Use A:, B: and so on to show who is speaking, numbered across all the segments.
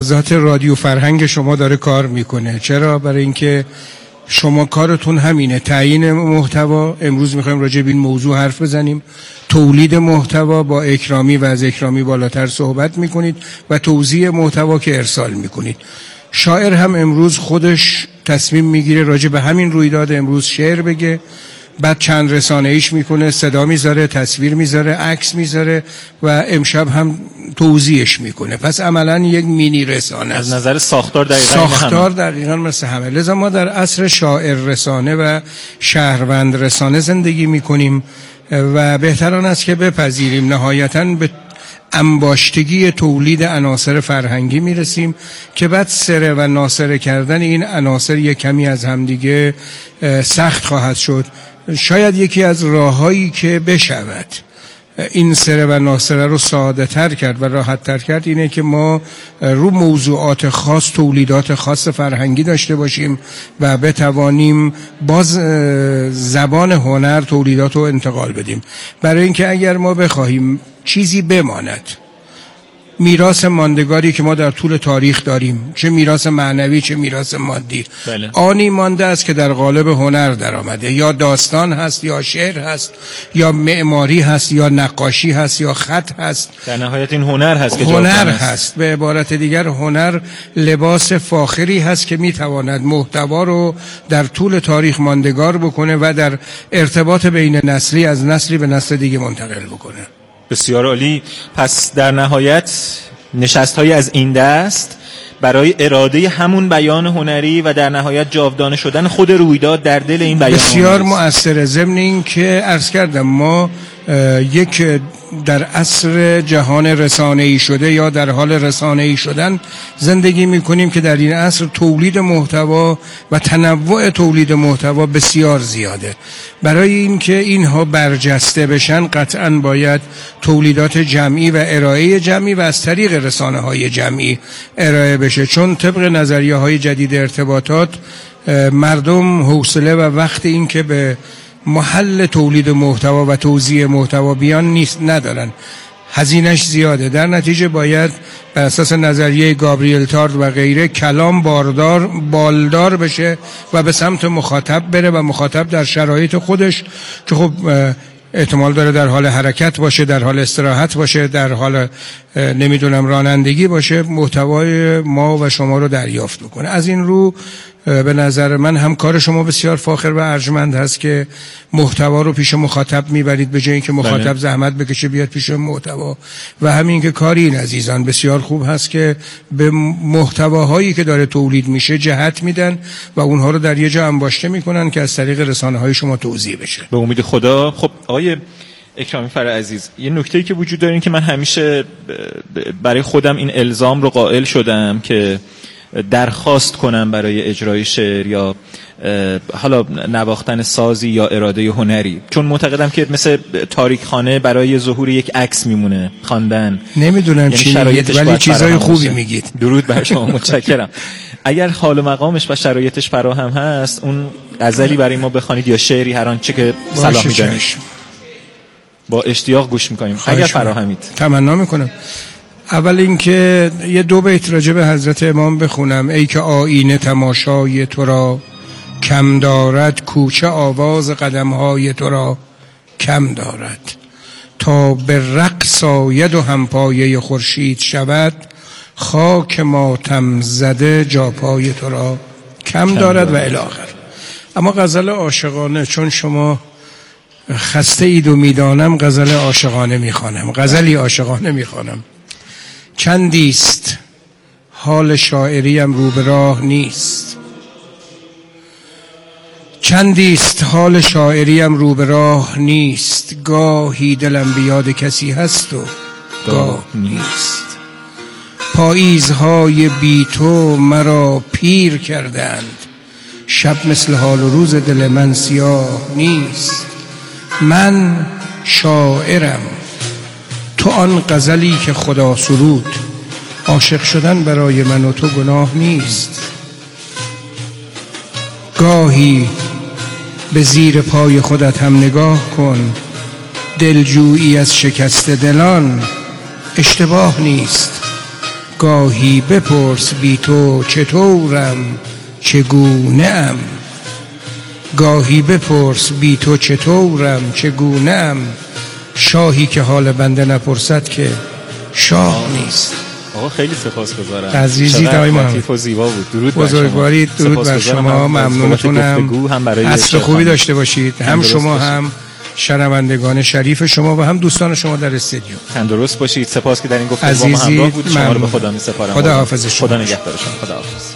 A: ذات رادیو فرهنگ شما داره کار میکنه. چرا؟ برای اینکه شما کارتون همینه، تعیین محتوا. امروز میخوایم راجع به این موضوع حرف بزنیم. تولید محتوا با اکرامی و از اکرامی بالاتر صحبت میکنید و توزیع محتوا که ارسال میکنید. شاعر هم امروز خودش تصمیم میگیره راجع به همین رویداد امروز شعر بگه، بعد چند رسانه ایش میکنه، صدا میذاره، تصویر میذاره، عکس میذاره و امشب هم توزیعش میکنه. پس عملا یک مینی رسانه
B: از نظر ساختار
A: دقیقاً مثل همه. لذا ما در عصر شاعر رسانه و شهروند رسانه زندگی میکنیم و بهتران است که بپذیریم نهایتاً به انباشتگی تولید عناصر فرهنگی میرسیم که بعد سره و ناسره کردن این عناصر یک کمی از همدیگه سخت خواهد شد. شاید یکی از راههایی که بشود این سره و ناسره رو ساده تر کرد و راحت تر کرد اینه که ما رو موضوعات خاص تولیدات خاص فرهنگی داشته باشیم و بتوانیم باز زبان هنر تولیدات رو انتقال بدیم. برای اینکه اگر ما بخواهیم چیزی بماند، میراث ماندگاری که ما در طول تاریخ داریم، چه میراث معنوی چه میراث مادی،
B: بله.
A: آنی مانده است که در قالب هنر در آمده، یا داستان هست یا شعر هست یا معماری هست یا نقاشی هست یا خط هست.
B: در نهایت این هنر هست که
A: هنر هست. به عبارت دیگر هنر لباس فاخری هست که میتواند محتوا رو در طول تاریخ ماندگار بکنه و در ارتباط بین نسلی از نسلی به نسل دیگه منتقل بکنه.
B: بسیار عالی. پس در نهایت نشست‌های از این دست برای اراده همون بیان هنری و در نهایت جاودانه شدن خود رویداد در دل این بیان
A: بسیار مؤثره. ضمن این که عرض کردم ما یک در عصر جهان رسانه‌ای شده یا در حال رسانه‌ای شدن زندگی می‌کنیم که در این عصر تولید محتوا و تنوع تولید محتوا بسیار زیاده. برای اینکه اینها برجسته بشن قطعاً باید تولیدات جمعی و ارائه جمعی و از طریق رسانه‌های جمعی ارائه بشه، چون طبق نظریه‌های جدید ارتباطات مردم حوصله و وقت این که به محل تولید محتوا و توزیع محتوا بیان ندارن، هزینه‌اش زیاده. در نتیجه باید بر اساس نظریه گابریل تارد و غیره کلام بالدار بشه و به سمت مخاطب بره و مخاطب در شرایط خودش که خب احتمال داره در حال حرکت باشه، در حال استراحت باشه، در حال نمیدونم رانندگی باشه، محتوای ما و شما رو دریافت بکنه. از این رو به نظر من هم کار شما بسیار فاخر و ارجمند هست که محتوا رو پیش مخاطب میبرید به جای اینکه مخاطب زحمت بکشه بیاد پیش محتوا. و همین که کاری این عزیزان بسیار خوب هست که به محتواهایی که داره تولید میشه جهت میدن و اونها رو در یه جا انباشته میکنن که از طریق رسانه‌های شما توزیع بشه.
B: به امید خدا. خب آقای اکرامی فر عزیز، یه نکته‌ای که وجود داره این که من همیشه برای خودم این الزام رو قائل شدم که درخواست کنم برای اجرای شعر یا حالا نواختن سازی یا اراده هنری، چون معتقدم که مثل تاریکخانه برای ظهور یک عکس میمونه خواندن.
A: نمیدونم چی میگید ولی چیزای خوبی میگید.
B: درود بر شما، متشکرم. اگر حال و مقامش و شرایطش فراهم هست اون غزلی برای ما بخوانید یا شعری هر آنچه که صلاح می‌دانید. با اشتیاق گوش می‌کنیم اگر فراهمید.
A: تمنا می‌کنم. اول اینکه یه 2 بیت راجع به حضرت امام بخونم. ای که آینه تماشای تو را کم دارد، کوچه آواز قدم‌های تو را کم دارد. تا به رقص آید و همپایه خورشید شود، خاک ماتم زده جاپای تو را کم دارد و الی آخر. اما غزل عاشقانه، چون شما خسته اید و میدانم غزل عاشقانه میخوانم، غزلی عاشقانه میخوانم. چندیست حال شاعریم رو به راه نیست، چندیست حال شاعریم رو به راه نیست، گاهی دلم بیاد کسی هست و گاه نیست. پاییزهای بی تو مرا پیر کردند، شب مثل حال و روز دل من سیاه نیست. من شاعرم، تو آن غزلی که خدا سرود، عاشق شدن برای من و تو گناه نیست. گاهی به زیر پای خودت هم نگاه کن، دلجویی از شکست دلان اشتباه نیست. گاهی بپرس بی تو چطورم چگونه‌ام. گاهی بپرس بی تو چطورم چگونه‌ام. شاهی که حال بنده نپرسد که شاه نیست.
B: آقا خیلی سپاسگزارم.
A: عزیزی آقای محمد
B: و زیبا بود. درود
A: بزرگواری، درود بر شما. ممنونتونم. عصر خوبی داشته باشید، هم شما هم شنوندگان شریف شما و هم دوستان شما در استودیو.
B: تندرست باشید. سپاس که در این گفتگو با ما همراه بودید. شما رو به خدا می‌سپارم.
A: خدا حافظ شما.
B: خدا نگهدار شما. خدا حافظ.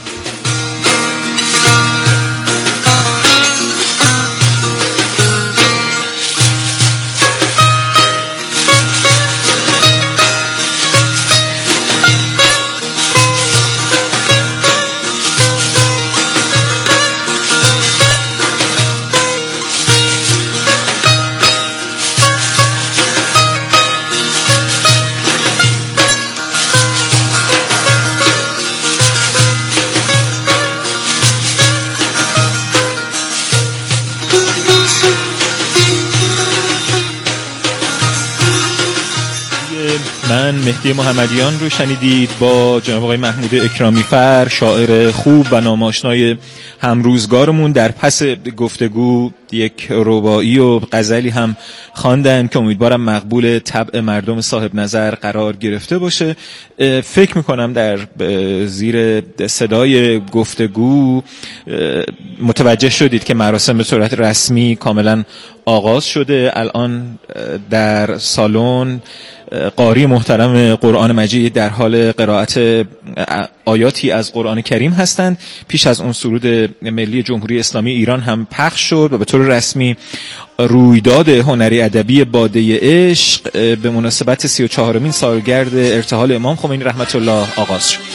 B: من مهدی محمدیان رو شنیدید با جناب آقای محمود اکرامی فر، شاعر خوب و ناماشنای همروزگارمون. در پس گفتگو یک رباعی و غزلی هم خواندن که امیدوارم مقبول طبع مردم صاحب نظر قرار گرفته باشه. فکر میکنم در زیر صدای گفتگو متوجه شدید که مراسم به صورت رسمی کاملا آغاز شده. الان در سالن قاری محترم قرآن مجید در حال قرائت آیاتی از قرآن کریم هستند. پیش از اون سرود ملی جمهوری اسلامی ایران هم پخش شد و به طور رسمی رویداد هنری ادبی باده عشق به مناسبت 34مین سالگرد ارتحال امام خمینی رحمت الله آغاز شد.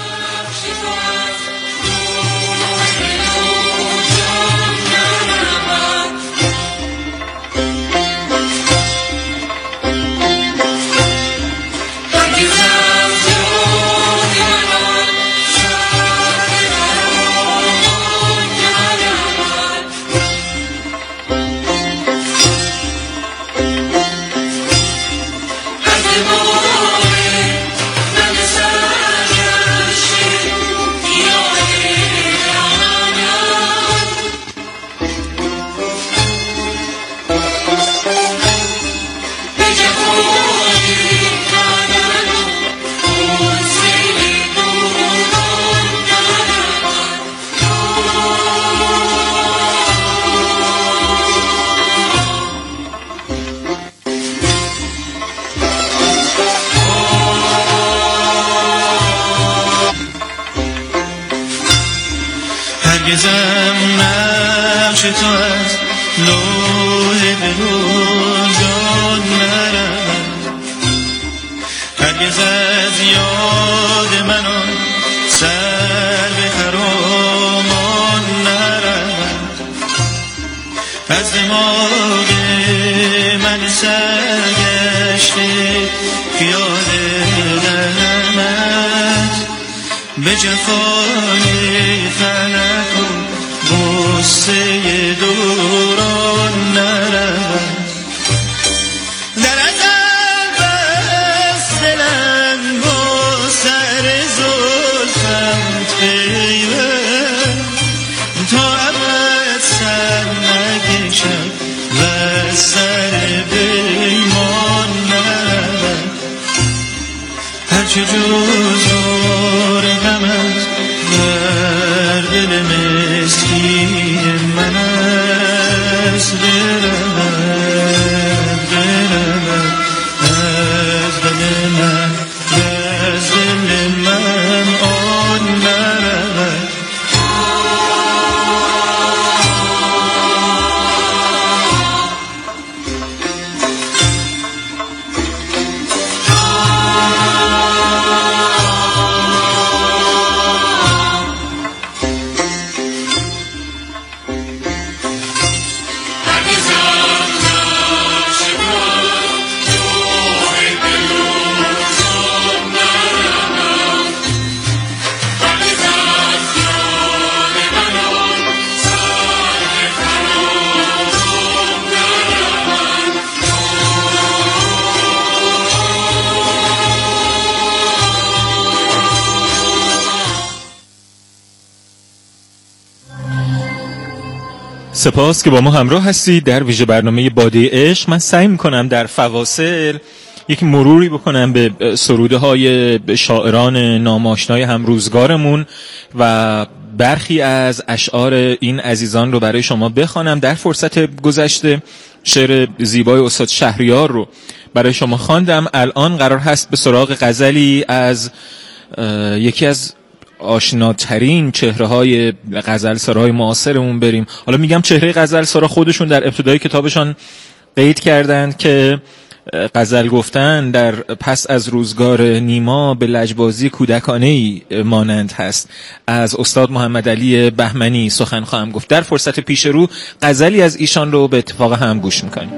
C: هرگزم نقش تو از لوح دل جان نرود، هرگز از یاد من آن سرو خرامان نرود، از دماغ من سرگشته خیال رحمت به جفای فلک و غصه دوران نرود. در ازل بس دلم با سر زلفت پیوند، تا ابد سر نکشم و سر پیمان نرود. هرچه جزار غمت در دل مسکین من است، برود از دل من، از دل من آن نرود.
B: سپاس که با ما همراه هستید در ویژه برنامه باده عشق. من سعی میکنم در فواصل یک مروری بکنم به سروده های شاعران ناماشنای همروزگارمون و برخی از اشعار این عزیزان رو برای شما بخوانم. در فرصت گذشته شعر زیبای استاد شهریار رو برای شما خواندم. الان قرار هست به سراغ غزلی از یکی از آشناترین چهره های غزل سرای معاصرمون بریم. حالا میگم چهره غزل سرا، خودشون در ابتدای کتابشان قید کردند که غزل گفتن در پس از روزگار نیما به لجبازی کودکانه‌ای مانند هست. از استاد محمد علی بهمنی سخن خواهم گفت. در فرصت پیش رو غزلی از ایشان رو به اتفاق هم گوش میکنیم.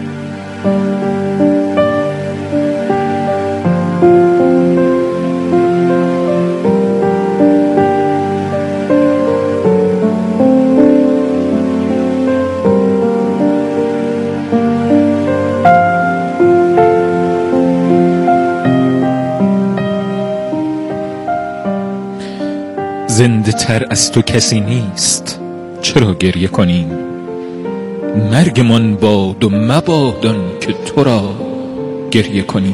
B: زنده تر از تو کسی نیست، چرا گریه کنیم؟ مرگمان باد و مبادان که تو را گریه کنیم.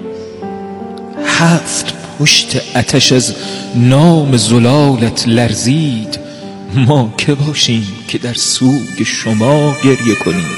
B: 7 پشت آتش از نام زلالت لرزید، ما که باشیم که در سوگ شما گریه کنیم.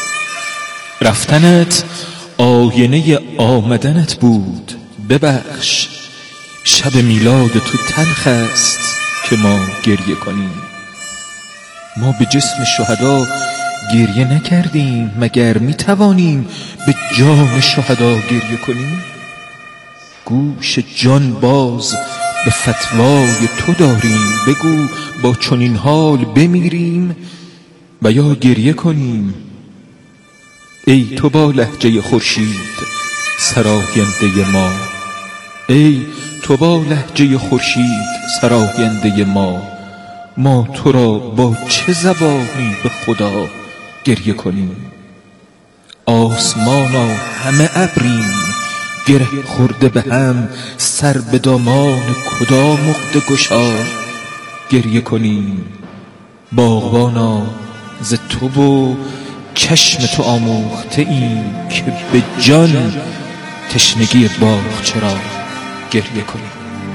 B: رفتنت آینه آمدنت بود، ببخش شب میلاد تو تلخ است که ما گریه کنیم. ما به جسم شهدا گریه نکردیم، مگر میتوانیم به جان شهدا گریه کنیم؟ گوش جان باز به فتوای تو داریم، بگو با چنین حال بمیریم و یا گریه کنیم. ای تو با لهجه خورشید سراینده ما، ای تو با لهجه خورشید سراینده ما تو را با چه زبانی به خدا گریه کنیم؟ آسمانا همه ابریم، گره خورده به هم، سر به دامان کدام عقده گشا گریه کنیم؟ باغبانا ز تو و چشم تو آموخته ایم که به جان تشنگی باغ چرا گریه کنیم.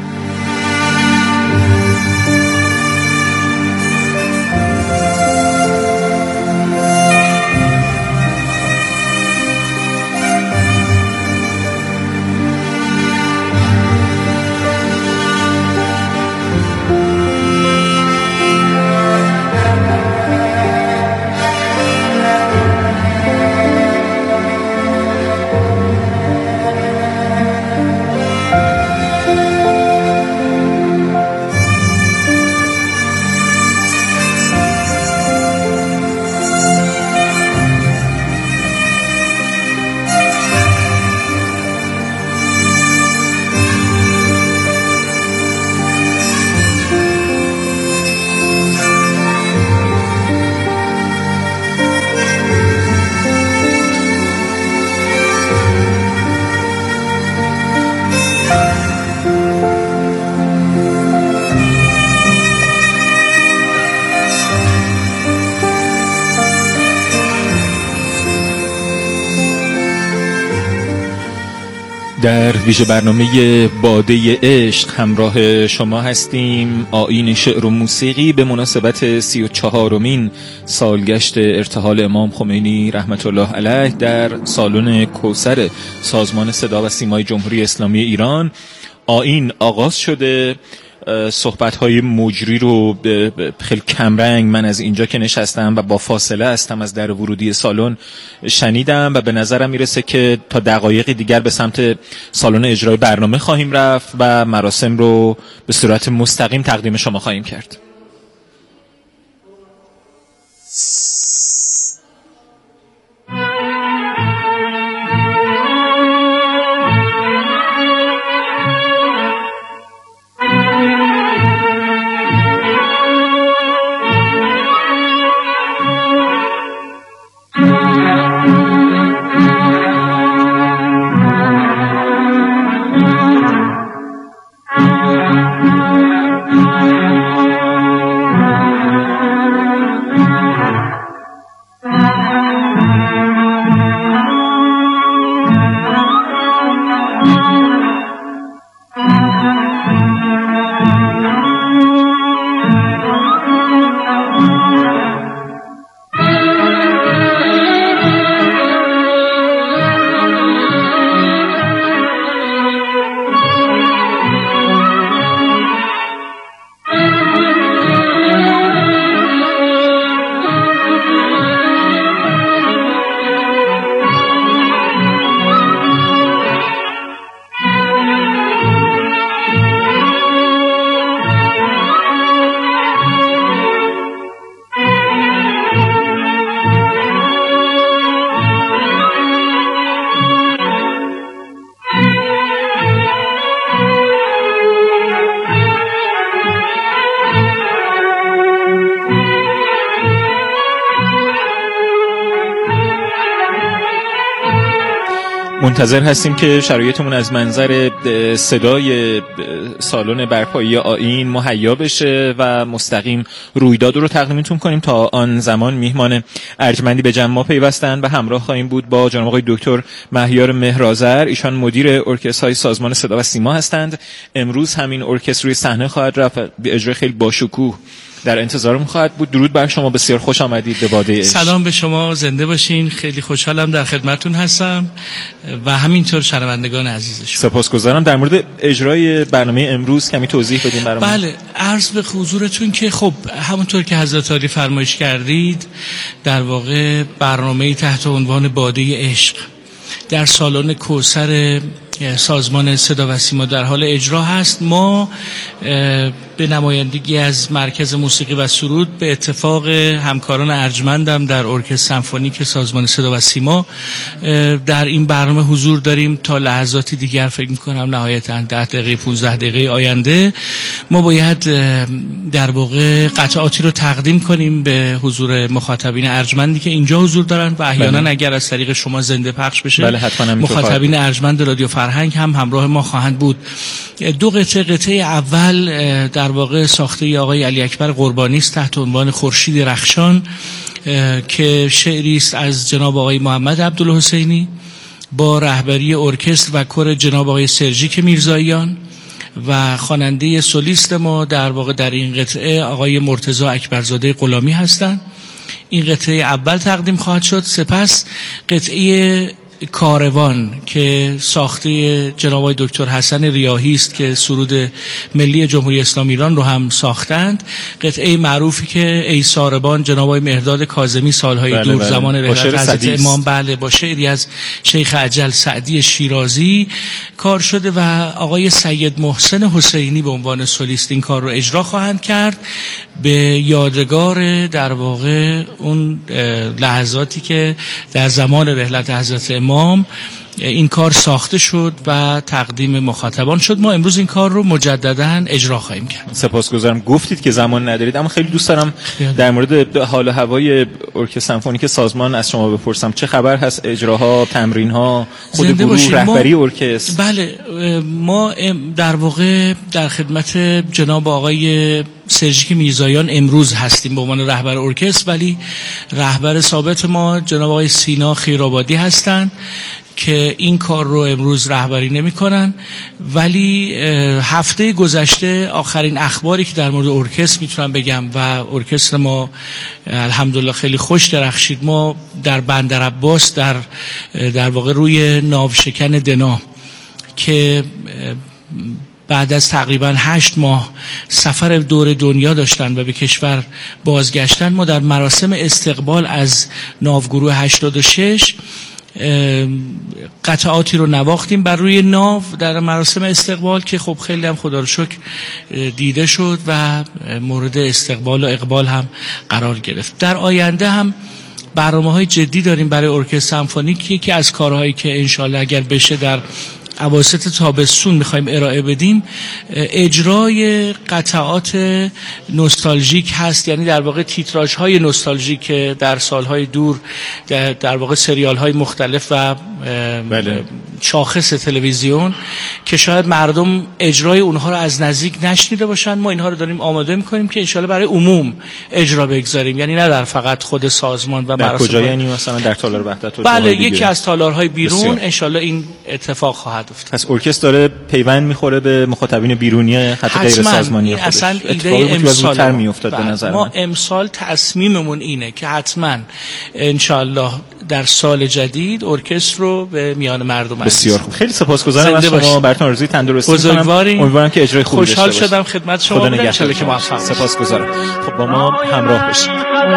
B: در ویژه برنامه باده عشق همراه شما هستیم. آیین شعر و موسیقی به مناسبت 34مین سالگشت ارتحال امام خمینی رحمت الله علیه در سالن کوثر سازمان صدا و سیمای جمهوری اسلامی ایران. آیین آغاز شده. صحبت‌های مجری رو خیلی کمرنگ من از اینجا که نشستم و با فاصله هستم از در ورودی سالن شنیدم و به نظرم میرسه که تا دقایقی دیگر به سمت سالن اجرای برنامه خواهیم رفت و مراسم رو به صورت مستقیم تقدیم شما خواهیم کرد. منتظر هستیم که شرایطمون از منظر صدای سالن برپایی آیین مهیا بشه و مستقیم رویداد رو تقدیمتون کنیم. تا آن زمان میهمان ارجمندی به جمع ما پیوستن و همراه خواهیم بود با جناب آقای دکتر مهیار مهرآذر. ایشان مدیر ارکسترهای سازمان صدا و سیما هستند. امروز همین ارکستر روی صحنه خواهد رفت، به اجرای خیلی باشکوه در انتظارم خواهد بود. درود بر شما، بسیار خوش آمدید به باده عشق.
D: سلام به شما، زنده باشین. خیلی خوشحالم در خدمتتون هستم و همینطور شنوندگان عزیز شما.
B: سپاسگزارم. در مورد اجرای برنامه امروز کمی توضیح بدین برامون.
D: بله، عرض به حضورتون که خب همونطور که حضرت عالی فرمایش کردید، در واقع برنامه تحت عنوان باده عشق در سالن کوثر سازمان صدا و سیما در حال اجرا هست. ما به نمایندگی از مرکز موسیقی و سرود به اتفاق همکاران ارجمندم در ارکستر سمفونیک سازمان صدا و سیما در این برنامه حضور داریم. تا لحظاتی دیگر فکر می‌کنم نهایتاً 10 دقیقه 15 دقیقه آینده ما باید در واقع قطعاتی رو تقدیم کنیم به حضور مخاطبین ارجمندی که اینجا حضور دارن و احیانا اگر از طریق شما زنده پخش بشه مخاطبین ارجمند رادیو فرهنگ هم همراه ما خواهند بود. دو قطعه اول در واقع ساخته آقای علی اکبر قربانی است تحت عنوان خورشید رخشان که شعری است از جناب آقای محمد عبدالحسینی با رهبری ارکستر و کور جناب آقای سرژیک میرزاییان و خواننده سولیست ما در واقع در این قطعه آقای مرتضی اکبرزاده غلامی هستند. این قطعه اول تقدیم خواهد شد. سپس قطعه کاروان که ساخته جناب آقای دکتر حسن ریاحی است که سرود ملی جمهوری اسلامی ایران رو هم ساختند. قطعه معروفی که ای ساربان جناب آقای مهرداد کاظمی سالهای دور زمان رحلت حضرت امام با شعری از شیخ اجل سعدی شیرازی کار شده و آقای سید محسن حسینی به عنوان سولیست این کار رو اجرا خواهند کرد به یادگار در واقع اون لحظاتی که در زمان رحلت حضرت امام این کار ساخته شد و تقدیم مخاطبان شد. ما امروز این کار رو مجدداً اجرا خواهیم کرد.
B: سپاسگزارم. گفتید که زمان ندارید، اما خیلی دوست دارم در مورد حال و هوای ارکستر سمفونیک سازمان از شما بپرسم. چه خبر هست؟ اجراها، تمرین‌ها، خود گروه، رهبری ارکستر؟
D: بله، ما در واقع در خدمت جناب آقای سرژیک میرزاییان امروز هستیم به عنوان رهبر ارکستر، ولی رهبر ثابت ما جناب آقای سینا خیرآبادی هستند که این کار رو امروز رهبری نمی‌کنن. ولی هفته گذشته آخرین اخباری که در مورد ارکستر میتونم بگم و ارکستر ما الحمدلله خیلی خوش درخشید. ما در بندر عباس در واقع روی ناوشکن دنا که بعد از تقریبا 8 ماه سفر دور دنیا داشتن و به کشور بازگشتن، ما در مراسم استقبال از ناوگروه 86 قطعاتی رو نواختیم بر روی ناو در مراسم استقبال که خب خیلی هم خدا رو شکر دیده شد و مورد استقبال و اقبال هم قرار گرفت. در آینده هم برنامه‌های جدی داریم برای ارکستر سمفونیک. یکی از کارهایی که انشالله اگر بشه در اواسط تابستون میخوایم ارائه بدیم اجرای قطعات نوستالژیک هست، یعنی در واقع تیتراژهای نوستالژیک که در سالهای دور در واقع سریال‌های مختلف و شاخص تلویزیون که شاید مردم اجرای اونها رو از نزدیک نشنیده باشن، ما اینها رو داریم آماده میکنیم که انشالله برای عموم اجرا بگذاریم، یعنی نه در فقط خود سازمان و مراسم.
B: کجا؟ یعنی مثلا در تالار وحدت؟
D: بله، یکی از تالارهای بیرون انشالله این اتفاق خواهد افتاد.
B: پس ارکستر داره پیوند میخوره به مخاطبین بیرونی حتی غیر سازمانی خودش.
D: اصلا ایده امسال
B: میافتاد به نظر
D: ما امسال تصمیممون اینه که حتما انشالله در سال جدید ارکستر رو به میان مردم
B: بسیار خوب. خیلی سپاسگزارم از شما، براتون آرزوی تندرستی می‌کنم. امیدوارم که اجرای خوبی داشته باشید.
D: خوشحال شدم خدمت شما بودم. ان شاءالله که موفق باشید.
B: سپاسگزارم. خب با ما همراه باشید.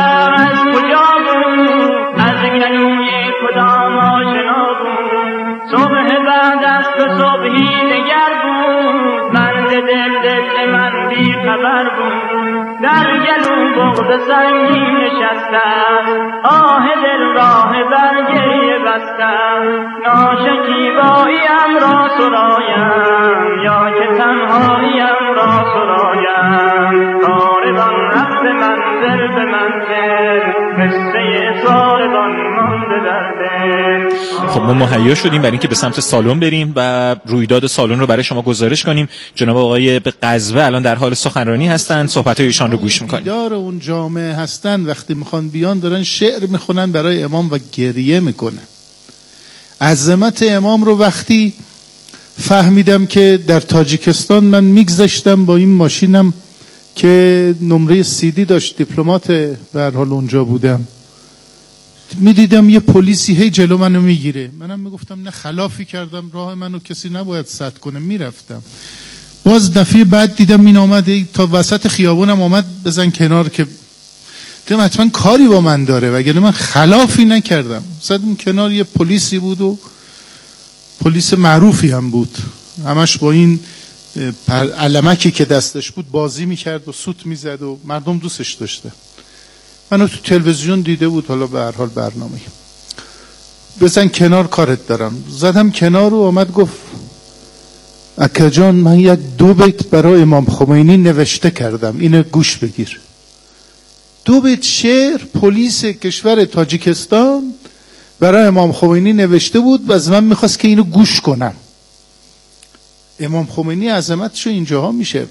E: صبح بعد از تو صبحی دگر بود، مرد دل من بی خبر بود، در گلو بغض سنگین نشستم، آه دل راه برگریه بستم، ناشکیباییم را سرایم یا که تنهاییم را سرایم، کاروان رفت منزل به منزل، قصه ساربان مانده در دل.
B: خب ما مهیا شدیم برای اینکه به سمت سالن بریم و رویداد سالن رو برای شما گزارش کنیم. جناب آقای به قزوه الان در حال سخنرانی هستند، صحبت‌های ایشان رو گوش می‌کنیم.
F: دار اون جامعه هستن، وقتی میخوان بیان دارن شعر میخونن برای امام و گریه میکنن. عظمت امام رو وقتی فهمیدم که در تاجیکستان من میگذشتم با این ماشینم که نمره CD داشت، دیپلمات به هر حال اونجا بودم، میدیدم یه پلیسی هی جلو منو میگیره، منم میگفتم نه خلافی کردم، راه منو کسی نباید سد کنه، میرفتم. باز دفعه بعد دیدم این آمد تا وسط خیابونم آمد بزن کنار که دیدم حتما کاری با من داره، وگرنه من خلافی نکردم. زدم کنار، یه پلیسی بود و پلیس معروفی هم بود، همش با این علمکی که دستش بود بازی میکرد و سوت میزد و مردم دوستش داشته. منو تو تلویزیون دیده بود، حالا به هر حال برنامه بزن کنار کارت دارم. زدم کنار و آمد گفت اکا جان من یک 2 بیت برای امام خمینی نوشته کردم، اینو گوش بگیر. 2 بیت شعر پلیس کشور تاجیکستان برای امام خمینی نوشته بود و از من میخواست که اینو گوش کنم. امام خمینی عظمتشو اینجاها میشه.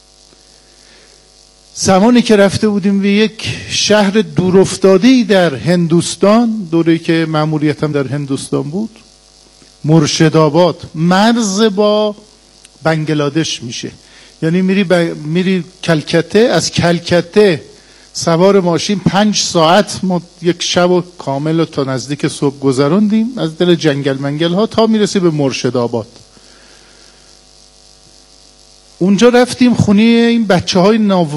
F: زمانی که رفته بودیم به یک شهر دورافتاده‌ای در هندوستان، دوره‌ای که مأموریتم در هندوستان بود، مرشدآباد، مرز با بنگلادش میشه، یعنی میری کلکته، از کلکته سوار ماشین 5 ساعت ما یک شب و کامل و تا نزدیک صبح گذراندیم از دل جنگل منگل ها تا میرسی به مرشدآباد. اونجا رفتیم خونه این بچه های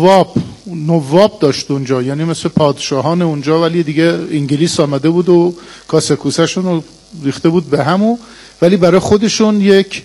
F: نواب داشت اونجا، یعنی مثل پادشاهان اونجا، ولی دیگه انگلیس آمده بود و کاسه کوسه شون رو ریخته بود به همو، ولی برای خودشون یک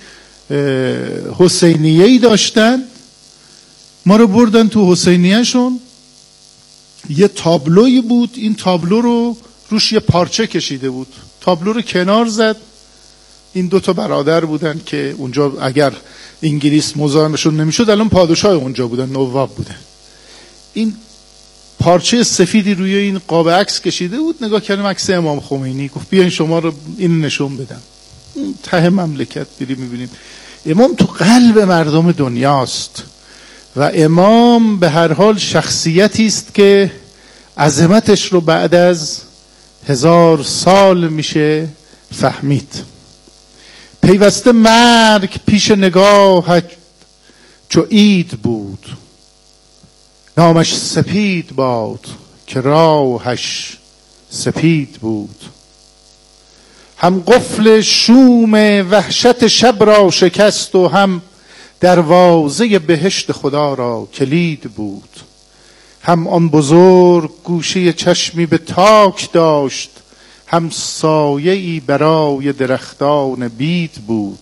F: حسینیه‌ای داشتن. ما رو بردن تو حسینیه شون، یه تابلوی بود، این تابلو رو روش یه پارچه کشیده بود، تابلو رو کنار زد. این 2 تا برادر بودن که اونجا اگر انگلیس مزاحمشون نمیشد الان پادشاه اونجا بودن، نواب بودن. این پارچه سفیدی روی این قاب عکس کشیده بود، نگاه کردم عکس امام خمینی، گفت بیاین شما رو این نشون بدم. ته مملکت میبینیم امام تو قلب مردم دنیاست و امام به هر حال شخصیتی است که عظمتش رو بعد از 1000 سال میشه فهمید. پیوسته مرگ پیش نگاه چو عید بود، نامش سپید باد که راهش سپید بود. هم قفل شوم وحشت شب را شکست و هم دروازه بهشت خدا را کلید بود. هم آن بزرگ گوشه چشمی به تاک داشت، هم سایه‌ای برای درختان بید بود.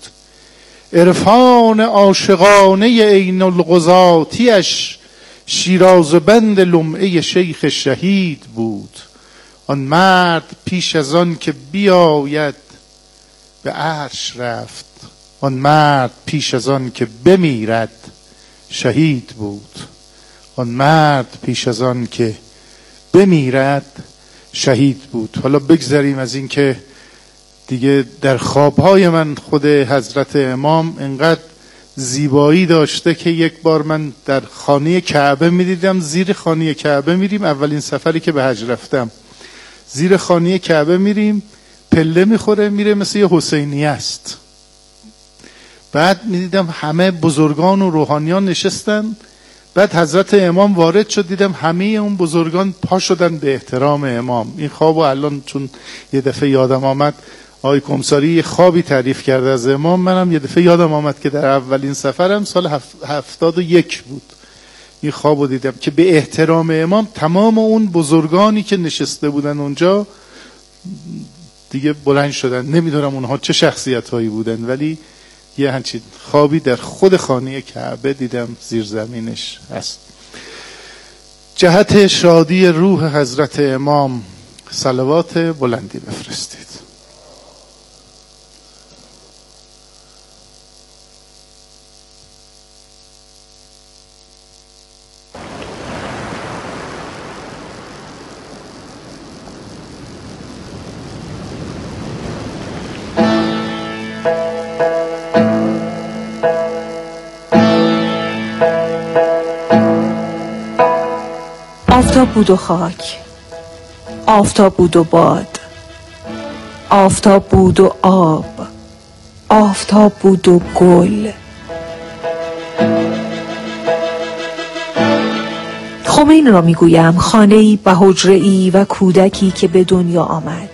F: عرفان عاشقانه عین القضاتیش شیراز بند لمعه شیخ شهید بود. آن مرد پیش از آن که بیاید به عرش رفت، آن مرد پیش از آن که بمیرد شهید بود. آن مرد پیش از آن که بمیرد شهید بود. حالا بگذریم از این که دیگه در خوابهای من خود حضرت امام انقدر زیبایی داشته که یک بار من در خانه کعبه میدیدم، زیر خانه کعبه میریم، اولین سفری که به حج رفتم، زیر خانه کعبه میریم، پله میخوره میره مثل یه حسینیه است. بعد میدیدم همه بزرگان و روحانیان نشستن، بعد حضرت امام وارد شد، دیدم همه اون بزرگان پا شدن به احترام امام. این خوابو الان چون یه دفعه یادم آمد آقای کمساری یه خوابی تعریف کرده از امام، منم یه دفعه یادم آمد که در اولین سفرم سال 71 بود این خوابو دیدم که به احترام امام تمام اون بزرگانی که نشسته بودن اونجا دیگه بلند شدن. نمیدونم اونها چه شخصیت هایی بودن، ولی یه همچین خوابی در خود خانه کعبه دیدم، زیر زمینش هست. جهت شادی روح حضرت امام صلوات بلندی بفرستید.
G: آفتاب بود و خاک، آفتاب بود و باد، آفتاب بود و آب، آفتاب بود و گل. خمین را میگویم، خانه‌ای و حجره‌ای و کودکی که به دنیا آمد.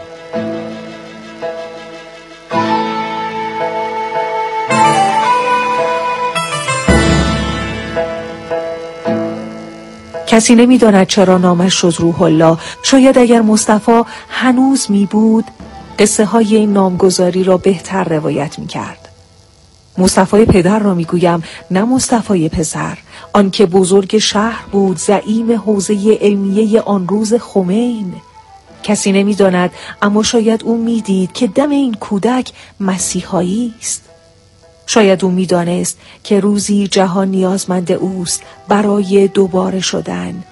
G: کسی نمی‌داند چرا نامش شد روح الله. شاید اگر مصطفی هنوز می بود، قصه های این نامگذاری را بهتر روایت می کرد. مصطفی پدر را می گویم، نه مصطفی پسر، آن که بزرگ شهر بود، زعیم حوزه علمیه آن روز خمین. کسی نمی‌داند، اما شاید او می‌دید که دم این کودک مسیحایی است. شاید او می‌دانست که روزی جهان نیازمند اوست برای دوباره شدن.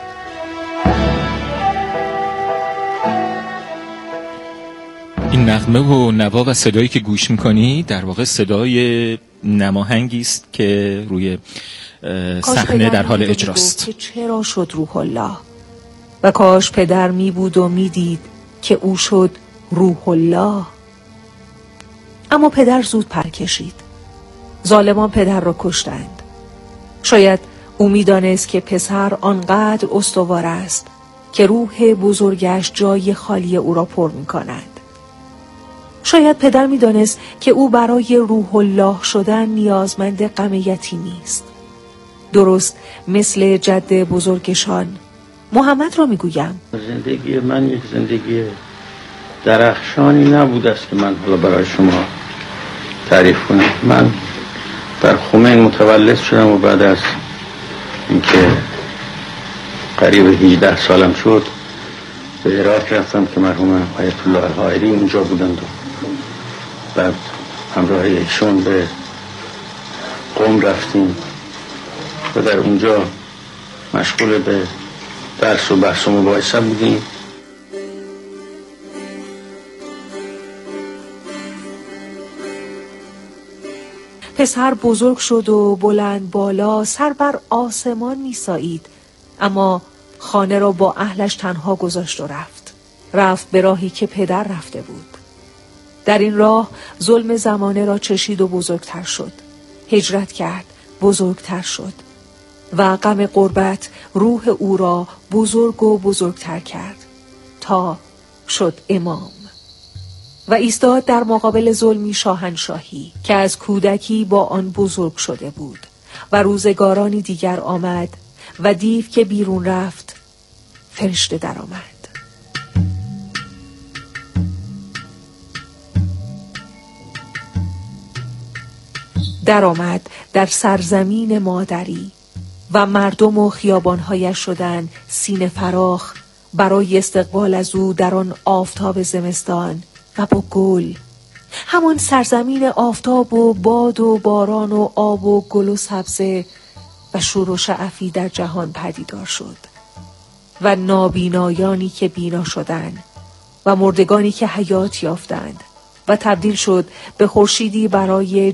B: این نغمه و نوا و صدایی که گوش می‌کنی در واقع صدای نماهنگی است که روی صحنه در حال اجراست.
G: که چرا شد روح الله؟ و کاش پدر می بود و می دید که او شد روح الله. اما پدر زود پر کشید. ظالمان پدر را کشتند. شاید او می دانست که پسر آنقدر استوار است که روح بزرگش جای خالی او را پر می کند. شاید پدر می دانست که او برای روح الله شدن نیازمند غم یتیمی است. درست مثل جد بزرگشان. محمد را میگویم،
H: زندگی من یک زندگی درخشانی نبود است که من حالا برای شما تعریف کنم. من در خمین متولد شدم و بعد از اینکه قریب 18 سالم شد به عراق رفتم که مرحوم آیت الله الحائری اونجا بودند و بعد همراه ایشون به قم رفتیم و در اونجا مشغول به درس و بحث و مباحثه بودیم.
G: پسر بزرگ شد و بلند بالا سر بر آسمان می‌سایید، اما خانه را با اهلش تنها گذاشت و رفت به راهی که پدر رفته بود. در این راه ظلم زمانه را چشید و بزرگتر شد. هجرت کرد، بزرگتر شد و غم غربت روح او را بزرگ و بزرگتر کرد تا شد امام و ایستاد در مقابل ظلمی شاهنشاهی که از کودکی با آن بزرگ شده بود. و روزگارانی دیگر آمد و دیو که بیرون رفت، فرشته در آمد. در آمد در سرزمین مادری و مردم و خیابانهایش شدن سینه فراخ برای استقبال از او در آن آفتاب زمستان و با گل. همان سرزمین آفتاب و باد و باران و آب و گل و سبزه و شور و شعفی در جهان پدیدار شد و نابینایانی که بینا شدند و مردگانی که حیات یافتند و تبدیل شد به خورشیدی برای